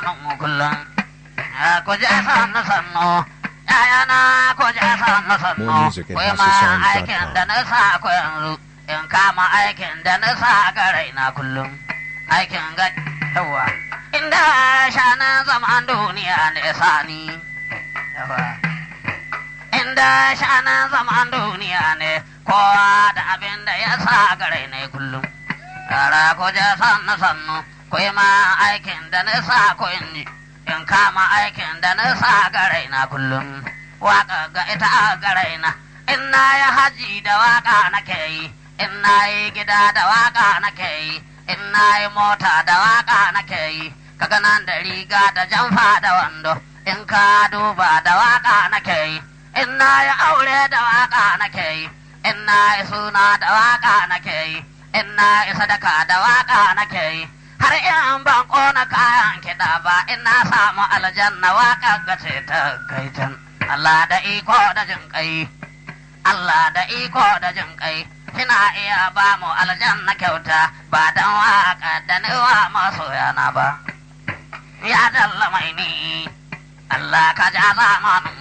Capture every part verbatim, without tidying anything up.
zamanin mu kullum. Ku je sannu sannu, ‘ya'yana ku je sannu sannu, More music at ku yi ma house songs dot aikin com. da na sa ku yanzu, in kama aikin da na sa ga raina kullum. Aikin ga yawa, inda shanan zaman duniya ne sani. Yawa. Inda shanan zaman duniya ne, kowa da abin da ya sa ga raina kullum. Yara ku je sannu sannu, ku yi ma aikin da na sa ku inji. In kama aikin da na sa ga raina kullum, waka ga ita ga raina. In na yi haji da waka nake yi, in na yi gida da waka nake yi, in na yi mota da waka nake yi, kaga nan da riga da jamfa da wando, in ka duba da waka nake yi, in na yi aure da waka nake yi, in na yi suna da waka nake yi, in na yi sadaka da waka nake yi. Har in ban ƙona kayan kiɗa ba ina samu aljanna waƙa gace ta gaitan. Allah da iko da jin ƙai, Allah da iko da jin ƙai, kina iya ba mu aljanna kyauta ba don waƙa da niwa masoyana ba. Ya dalla mai ni, Allah ka ja zamanin,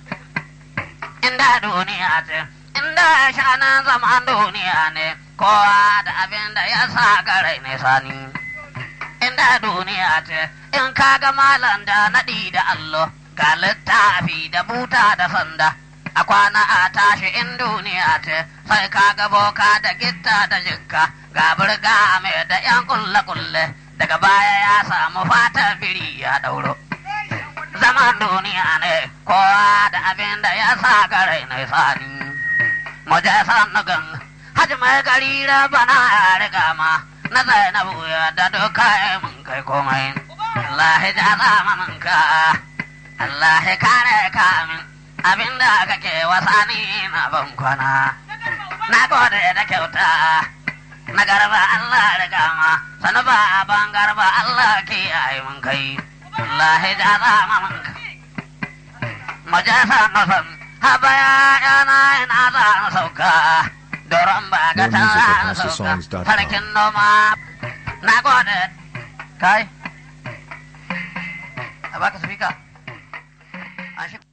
inda duniya ce, inda shanan zaman duniya ne, kowa da abin da ya sa garai ne sani. Inda duniya ce, in ka ga malam da naɗi da allo, ga littafi da buta da sanda, a kwana a tashi in duniya ce, sai ka ga boka da gitta da jikka, ga burga mai da ‘yan kulle-kulle, daga baya ya samu fata biri ya ɗauro. Zaman duniya ne, kowa da abin da ya sa garai na sani. Mu je sannu ganga, haji mai gari bana ya riga ma. Na Zainabu ya da doka mun kai komai. Allah ya ja zamanin ka, Allah ya kare ka min, abinda kake wasani na ban kwana. Na gode da kyauta, na garba Allah riga ma, sanu ba ban garba Allah ke yi mun kai. Allah ya ja zamanin ka. Majasa na san, haba ya yana ina za sauka. Doron ba ga ta sauka, sarkin noma, na gode, kai, a baka speaker, an shi